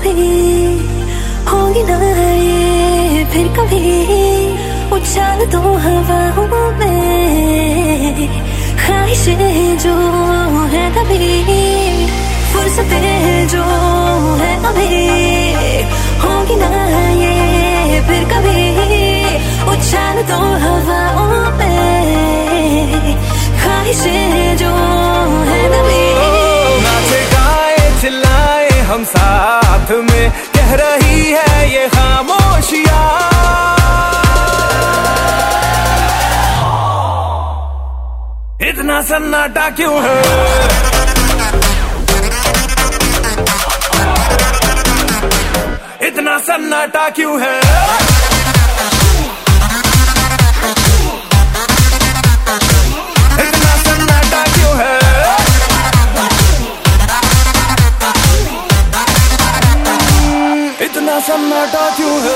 भी होगी ना ये फिर कभी, उछाल दो हवाओं में ख्वाहिशें जो है कभी, फुर्सतें जो है अभी होगी ना ये फिर कभी, उछाल दो हवाओं में ख्वाहिशें जो है कभी। नाचे गाए चिल्लाए हम साथ में, कह रही है ये खामोशियां। इतना सन्नाटा क्यों है, इतना सन्नाटा क्यों है, इतना सन्नाटा क्यों है, इतना सन्नाटा क्यों है।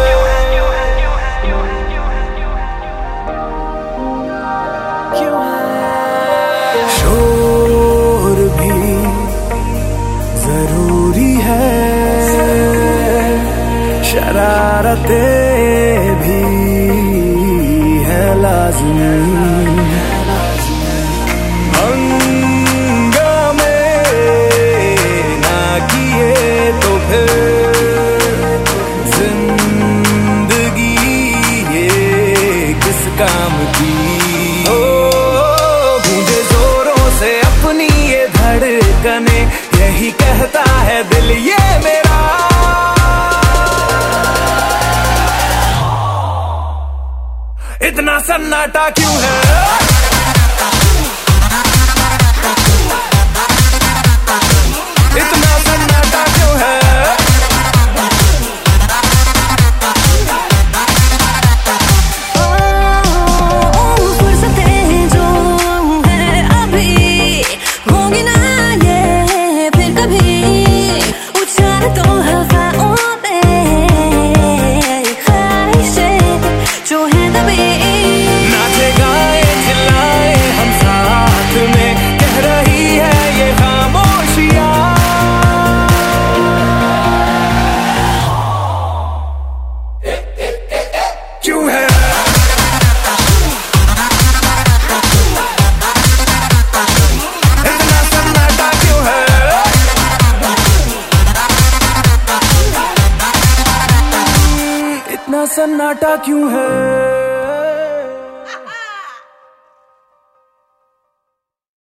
शोर भी जरूरी है, शरारतें भी है लाज़मी, हंगामे ना किए तो फिर जिंदगी ये किस काम की। गूंजे जोरों से अपनी ये धड़कने, यही कहता है दिल ये मेरा, इतना सन्नाटा क्यों है, इतना सन्नाटा क्यों है। फुर्सतें जो है अभी होगी ना ये फिर कभी, उछाल दो हवाओं में ख्वाहिशें जो है कभी। नाचे गाए चिल्लाए हम साथ में, कह रही है ये खामोशियां। क्यों है, इतना सन्नाटा क्यों है, इतना सन्नाटा क्यों है।